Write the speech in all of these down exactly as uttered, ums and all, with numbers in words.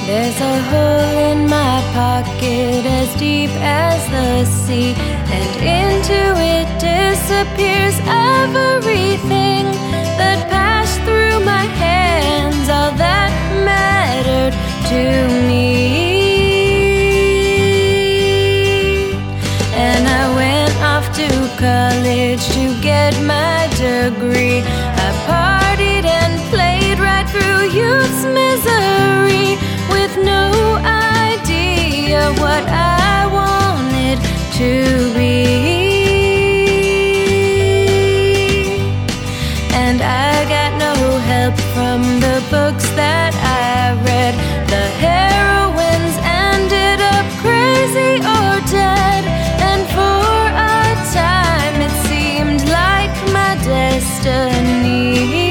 There's a hole in my pocket as deep as the sea, and into it disappears everything that passed through my hands, all that mattered to me. And I went off to college to get my degree. I partied and played right through youth's misery, with no idea what I wanted to be. And I got no help from the books that I read. The heroines ended up crazy or dead, and for a time it seemed like my destiny.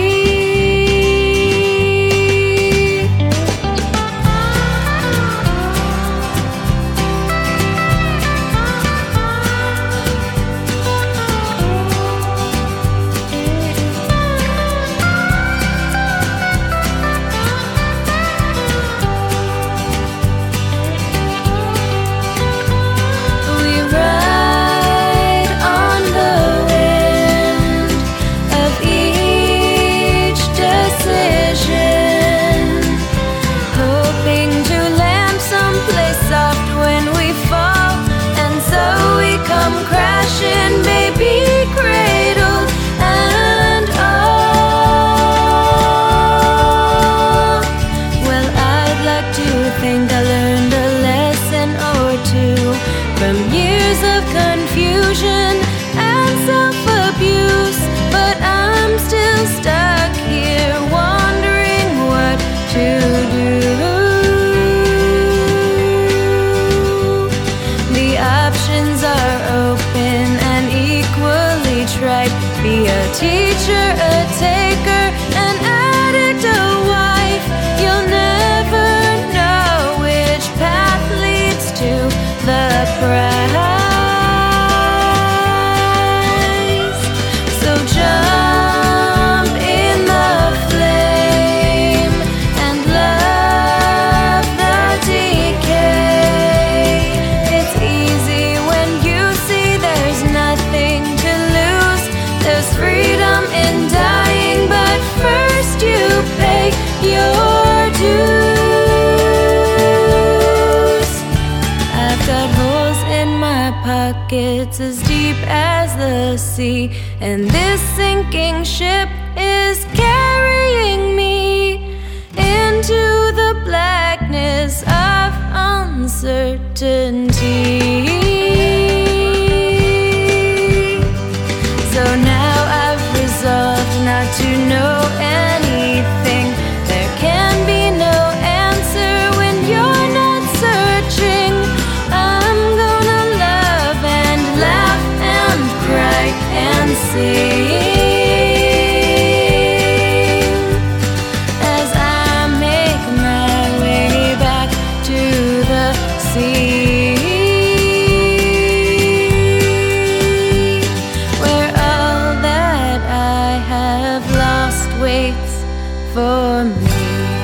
From years of confusion and self-abuse, but I'm still stuck here wondering what to do. The options are open and equally tried. Be a teacher, a taker, an addict, a wife. You'll never know which path leads to the prize. So jump in the flame and love the decay. It's easy when you see there's nothing to lose. There's freedom in dying, but first you pay your dues. I've got holes in my pockets as deep as the sea, and this sinking ship is carrying me into the blackness of uncertainty. So now I've resolved not to know anything. There can be no answer when you're not searching. I'm gonna love and laugh and cry and sing as I make my way back to the sea, where all that I have lost waits for me.